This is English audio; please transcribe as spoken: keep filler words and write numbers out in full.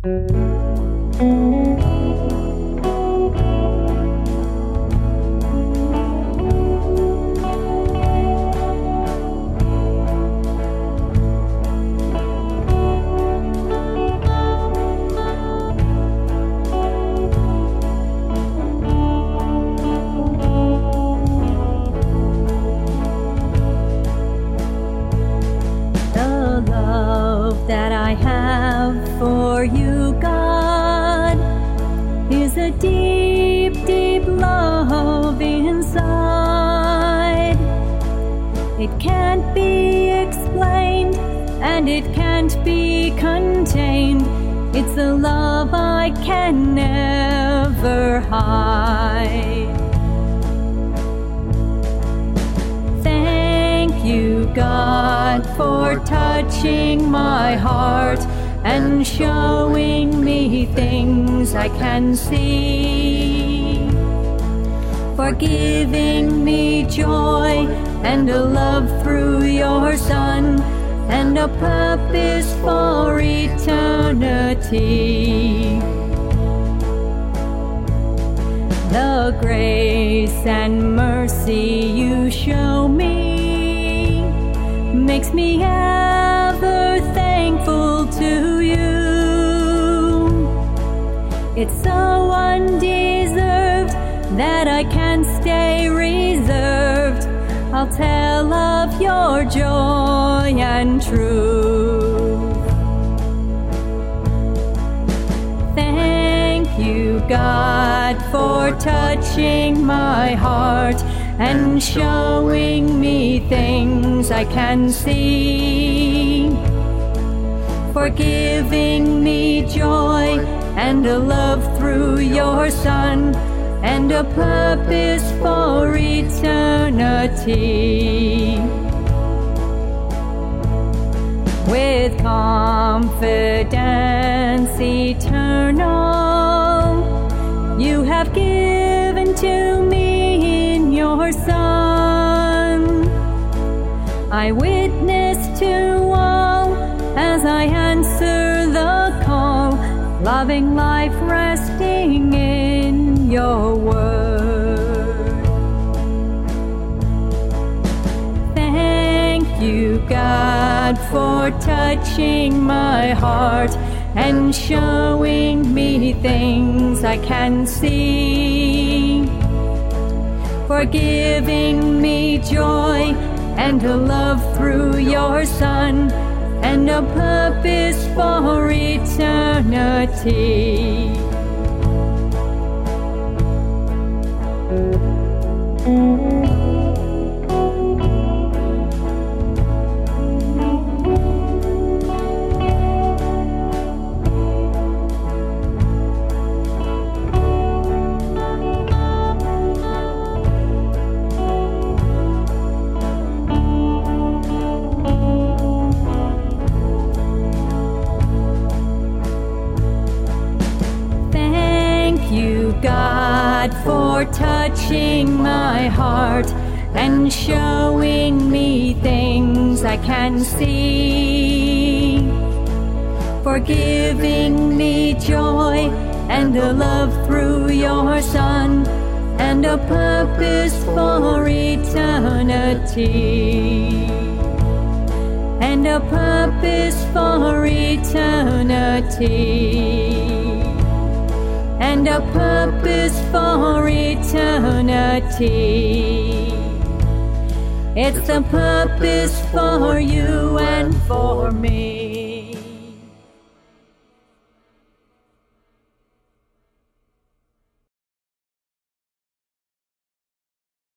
That I have for you, God, is a deep, deep love inside. It can't be explained and it can't be contained. It's a love I can never hide. Thank you, God, for touching my heart and showing me things I can see, for giving me joy and a love through your Son and a purpose for eternity. The grace and mercy you show me makes me ever thankful to you. It's so undeserved that I can't stay reserved. I'll tell of your joy and truth. Thank you, God, for touching my heart and showing me things I can see, for giving me joy and a love through your Son and a purpose for eternity. With confidence eternal, you have given to me in your Son. I witness to all as I answer the call, loving life resting in your word. Thank you, God, for touching my heart and showing me things I can see, for giving me joy and a love through your Son and a purpose for eternity. God, for touching my heart and showing me things I can see, for giving me joy and a love through your Son and a purpose for eternity, and a purpose for eternity, and a purpose for eternity. It's a purpose for you and for me.